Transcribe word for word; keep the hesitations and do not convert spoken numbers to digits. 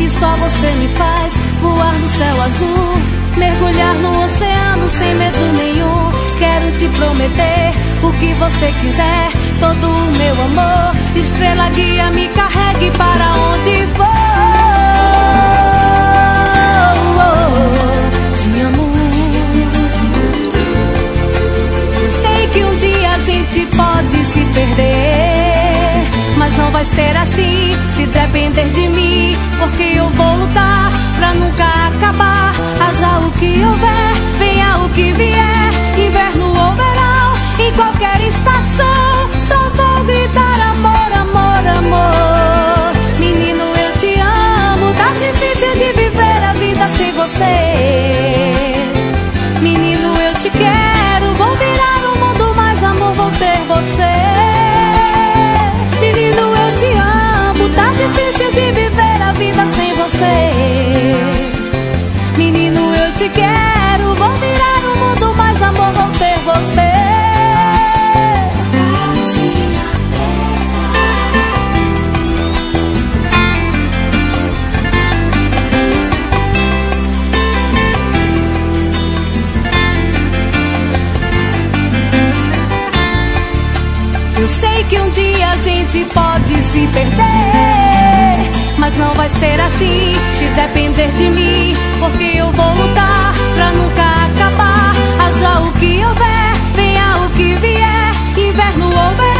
e só você me faz voar no céu azul, mergulhar no oceano sem medo nenhum. Quero te prometer o que você quiser, todo o meu amor. Estrela guia, me carregue para onde for. Te amo. Eu sei que um dia a gente pode se perder, mas não vai ser assim se depender de mim, porque eu vou lutar pra nunca acabar. Haja o que houver, venha o que vier, inverno ou verão, em qualquer estação, só vou gritar amor, amor, amor. Menino, eu te amo, tá difícil de viver a vida sem você. Menino, eu te quero, vou virar o mundo, mas amor, vou ter você. Menino, eu te amo, tá difícil de viver a vida sem você. Menino, eu te quero, vou virar o mundo, mas amor, vou ter você. Eu sei que um dia a gente pode se perder, mas não vai ser assim se depender de mim, porque eu vou lutar pra nunca acabar. Haja o que houver, venha o que vier, inverno ou verão,